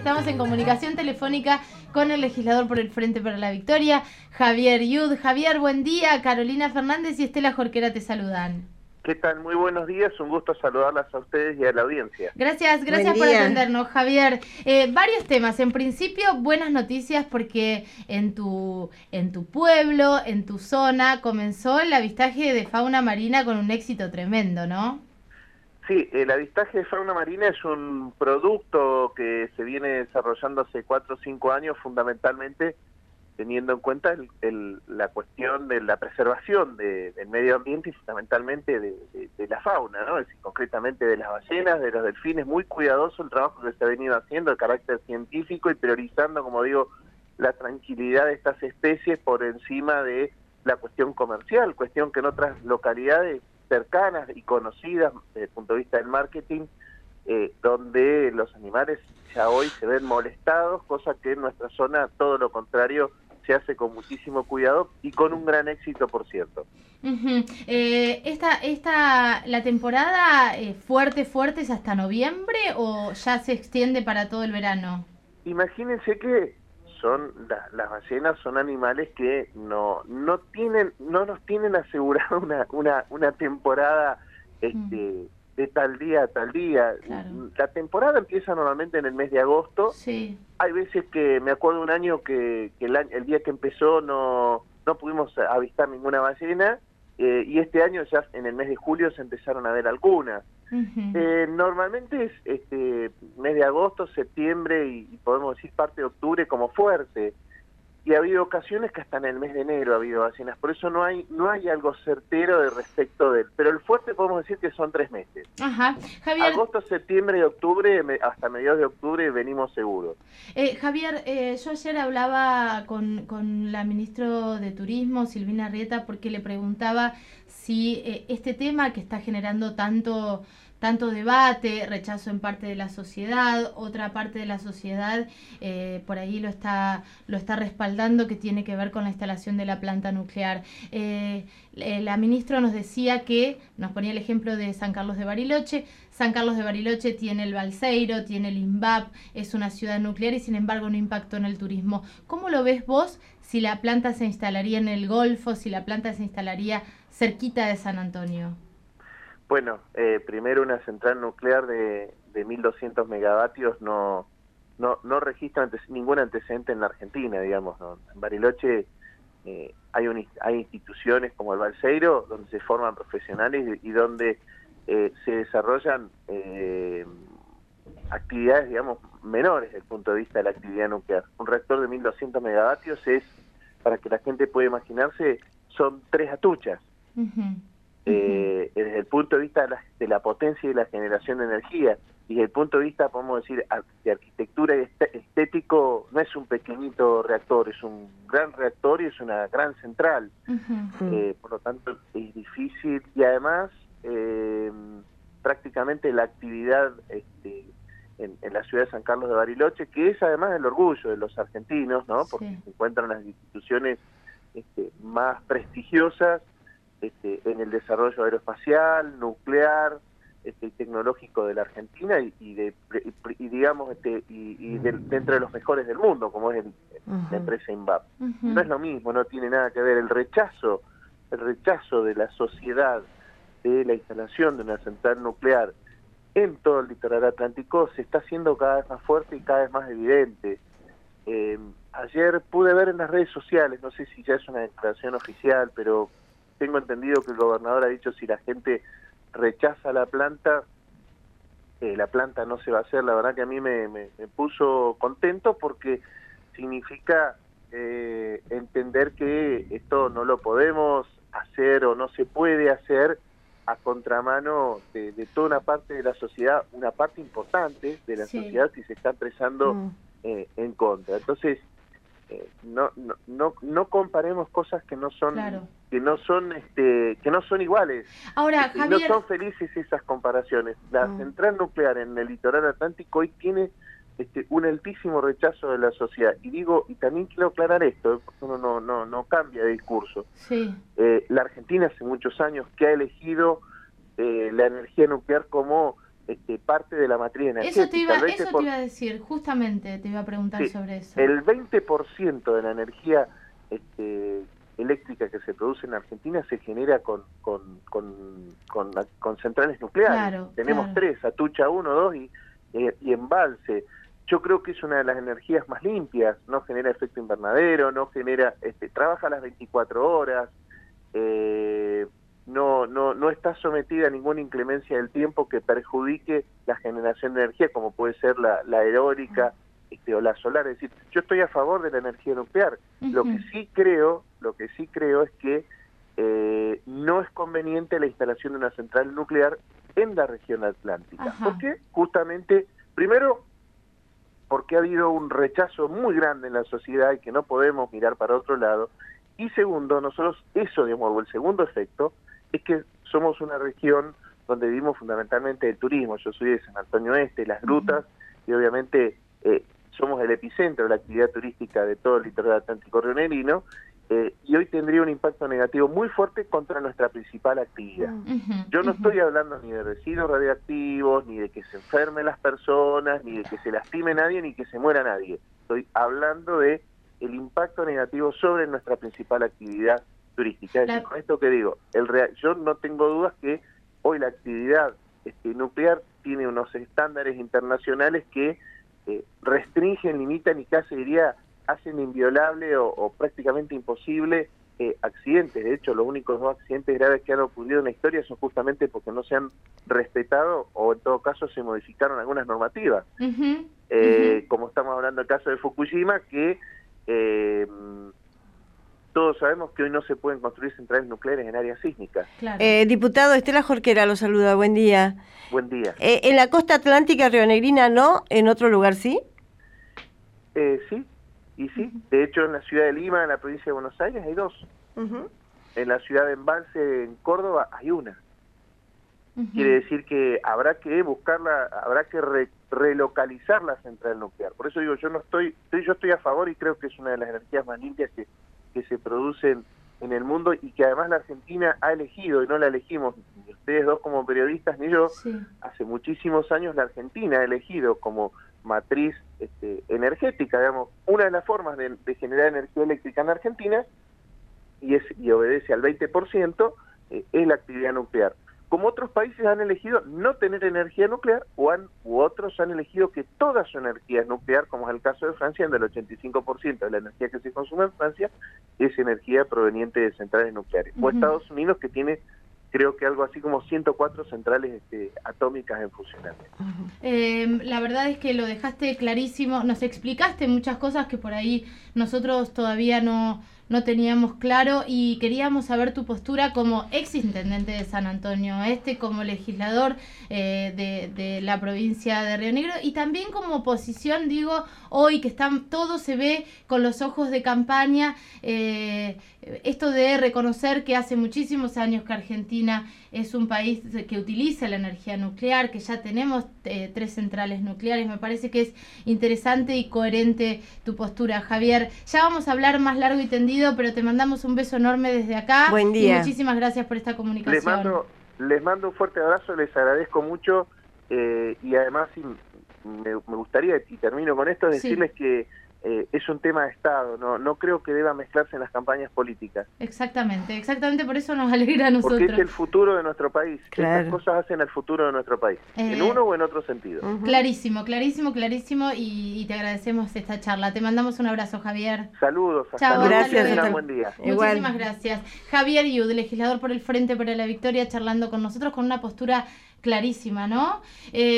estamos en comunicación telefónica con el legislador por el Frente para la Victoria, Javier Yud. Javier, buen día. Carolina Fernández y Estela Jorquera te saludan. ¿Qué tal? Muy buenos días, un gusto saludarlas a ustedes y a la audiencia. Gracias por atendernos, Javier. Varios temas. En principio, buenas noticias porque en tu pueblo, en tu zona, comenzó el avistaje de fauna marina con un éxito tremendo, ¿no? Sí, el avistaje de fauna marina es un producto que se viene desarrollando hace 4 o 5 años, fundamentalmente teniendo en cuenta la cuestión de la preservación del medio ambiente y fundamentalmente de la fauna, ¿no? Es decir, concretamente de las ballenas, de los delfines, muy cuidadoso el trabajo que se ha venido haciendo de carácter científico y priorizando, como digo, la tranquilidad de estas especies por encima de la cuestión comercial, cuestión que en otras localidades cercanas y conocidas desde el punto de vista del marketing, donde los animales ya hoy se ven molestados, cosa que en nuestra zona todo lo contrario se hace con muchísimo cuidado y con un gran éxito, por cierto. ¿La temporada fuerte es hasta noviembre o ya se extiende para todo el verano? Imagínense que las ballenas son animales que no nos tienen asegurado una temporada de tal día a tal día. Claro. La temporada empieza normalmente en el mes de agosto. Sí. Hay veces que me acuerdo un año que el día que empezó no pudimos avistar ninguna ballena, y este año ya en el mes de julio se empezaron a ver algunas. Normalmente es mes de agosto, septiembre y podemos decir parte de octubre como fuerte. Y ha habido ocasiones que hasta en el mes de enero ha habido ballenas, por eso no hay algo certero de respecto de él. Pero el fuerte podemos decir que son 3 meses. Ajá. Javier, agosto, septiembre y octubre, hasta mediados de octubre venimos seguros. Javier, yo ayer hablaba con la ministra de Turismo, Silvina Arrieta, porque le preguntaba si este tema que está generando tanto debate, rechazo en parte de la sociedad, otra parte de la sociedad por ahí lo está respaldando, que tiene que ver con la instalación de la planta nuclear. La ministra nos decía que, nos ponía el ejemplo de San Carlos de Bariloche. San Carlos de Bariloche tiene el Balseiro, tiene el INVAP, es una ciudad nuclear y sin embargo no impactó en el turismo. ¿Cómo lo ves vos si la planta se instalaría en el Golfo, si la planta se instalaría cerquita de San Antonio? Bueno, primero una central nuclear de 1.200 megavatios no registra ningún antecedente en la Argentina, digamos, ¿no? En Bariloche hay instituciones como el Balseiro, donde se forman profesionales y donde se desarrollan actividades, digamos, menores desde el punto de vista de la actividad nuclear. Un reactor de 1.200 megavatios es, para que la gente pueda imaginarse, son 3 atuchas. Desde el punto de vista de la potencia y la generación de energía, y desde el punto de vista, podemos decir, de arquitectura y estético, no es un pequeñito reactor, es un gran reactor y es una gran central. Por lo tanto, es difícil y además prácticamente la actividad en la ciudad de San Carlos de Bariloche, que es además el orgullo de los argentinos, ¿no? Porque se encuentran las instituciones más prestigiosas en el desarrollo aeroespacial, nuclear, tecnológico de la Argentina digamos dentro de los mejores del mundo, como es la empresa INVAP. No es lo mismo, no tiene nada que ver el rechazo de la sociedad de la instalación de una central nuclear en todo el litoral atlántico se está haciendo cada vez más fuerte y cada vez más evidente. Ayer pude ver en las redes sociales, no sé si ya es una declaración oficial, pero tengo entendido que el gobernador ha dicho si la gente rechaza la planta no se va a hacer. La verdad que a mí me puso contento porque significa entender que esto no lo podemos hacer o no se puede hacer a contramano de toda una parte de la sociedad, una parte importante de la sociedad que se está expresando en contra. Entonces, no comparemos cosas que no son que no son iguales. Ahora, Javier, no son felices esas comparaciones. La central nuclear en el litoral atlántico hoy tiene un altísimo rechazo de la sociedad, y también quiero aclarar esto, porque uno no cambia de discurso. La Argentina hace muchos años que ha elegido la energía nuclear como parte de la matriz energética. Eso te iba a decir, justamente te iba a preguntar sobre eso. El 20% de la energía eléctrica que se produce en Argentina se genera con centrales nucleares. Claro, tenemos 3, Atucha 1, 2 y Embalse. Yo creo que es una de las energías más limpias, no genera efecto invernadero, no genera, trabaja las 24 horas, no está sometida a ninguna inclemencia del tiempo que perjudique la generación de energía, como puede ser la eólica o la solar. Es decir, yo estoy a favor de la energía nuclear. Lo que sí creo es que no es conveniente la instalación de una central nuclear en la región atlántica. ¿Por qué? Justamente, primero, porque ha habido un rechazo muy grande en la sociedad y que no podemos mirar para otro lado. Y segundo, nosotros, el segundo efecto, es que somos una región donde vivimos fundamentalmente el turismo. Yo soy de San Antonio Este, las grutas, y obviamente somos el epicentro de la actividad turística de todo el litoral atlántico rionegrino, y hoy tendría un impacto negativo muy fuerte contra nuestra principal actividad. Yo no estoy hablando ni de residuos radioactivos, ni de que se enfermen las personas, ni de que se lastime nadie, ni que se muera nadie. Estoy hablando de el impacto negativo sobre nuestra principal actividad turística. Es decir, con esto que digo, yo no tengo dudas que hoy la actividad nuclear tiene unos estándares internacionales que restringen, limitan y casi diría hacen inviolable o prácticamente imposible accidentes. De hecho, los únicos 2 accidentes graves que han ocurrido en la historia son justamente porque no se han respetado o en todo caso se modificaron algunas normativas. Como estamos hablando del caso de Fukushima, que todos sabemos que hoy no se pueden construir centrales nucleares en áreas sísmicas. Claro. Diputado, Estela Jorquera lo saluda, buen día. Buen día. En la costa atlántica rionegrina no, ¿en otro lugar sí? Sí, y sí. De hecho, en la ciudad de Lima, en la provincia de Buenos Aires, hay 2. En la ciudad de Embalse, en Córdoba, hay 1. Quiere decir que habrá que buscarla, habrá que relocalizar la central nuclear. Por eso digo, yo estoy a favor y creo que es una de las energías más limpias que se producen en el mundo y que además la Argentina ha elegido, y no la elegimos ni ustedes dos como periodistas ni yo, hace muchísimos años la Argentina ha elegido como matriz energética, digamos, una de las formas de generar energía eléctrica en Argentina, y obedece al 20%, es la actividad nuclear. Como otros países han elegido no tener energía nuclear, u otros han elegido que toda su energía es nuclear, como es el caso de Francia, donde el 85% de la energía que se consume en Francia es energía proveniente de centrales nucleares. O Estados Unidos, que tiene, creo que algo así como 104 centrales atómicas en funcionamiento. La verdad es que lo dejaste clarísimo, nos explicaste muchas cosas que por ahí nosotros todavía no teníamos claro, y queríamos saber tu postura como ex intendente de San Antonio Este, como legislador de la provincia de Río Negro, y también como oposición, digo, hoy que todo se ve con los ojos de campaña, esto de reconocer que hace muchísimos años que Argentina es un país que utiliza la energía nuclear, que ya tenemos 3 centrales nucleares. Me parece que es interesante y coherente tu postura, Javier. Ya vamos a hablar más largo y tendido, pero te mandamos un beso enorme desde acá. Buen día. Y muchísimas gracias por esta comunicación. Les mando un fuerte abrazo, les agradezco mucho, y además me gustaría, y termino con esto, decirles que es un tema de Estado, no creo que deba mezclarse en las campañas políticas. Exactamente, por eso nos alegra a nosotros. Porque es el futuro de nuestro país, claro. Estas cosas hacen el futuro de nuestro país, en uno o en otro sentido. Clarísimo, y te agradecemos esta charla. Te mandamos un abrazo, Javier. Saludos, hasta luego. Gracias, buen día. Muchísimas gracias. Javier Yud, legislador por el Frente para la Victoria, charlando con nosotros con una postura clarísima, ¿no?